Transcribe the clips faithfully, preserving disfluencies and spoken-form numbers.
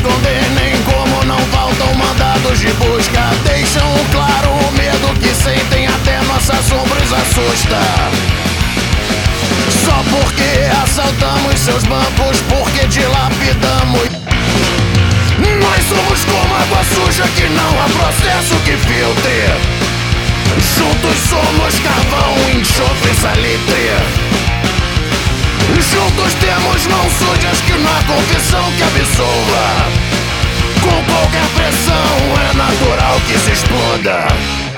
esconder, nem como não faltam mandados de busca. Deixam claro o medo que sentem, até nossa sombra os assusta. Só porque assaltamos seus bancos, porque dilapidamos. Nós somos como água suja que não há processo que filtre. Juntos somos carvão, enxofre, salitre. Juntos temos mãos sujas que não há confissão que absolva. Com qualquer pressão é natural que se exploda.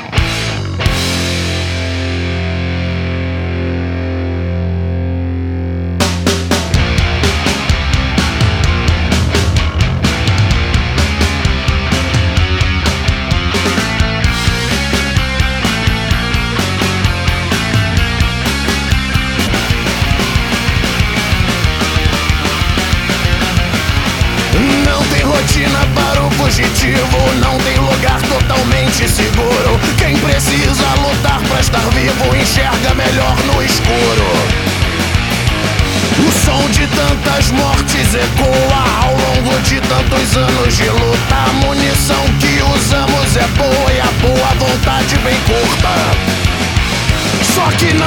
Rotina para o fugitivo, não tem lugar totalmente seguro. Quem precisa lutar pra estar vivo enxerga melhor no escuro. O som de tantas mortes ecoa ao longo de tantos anos de luta. A munição que usamos é boa e a boa vontade bem curta. Só que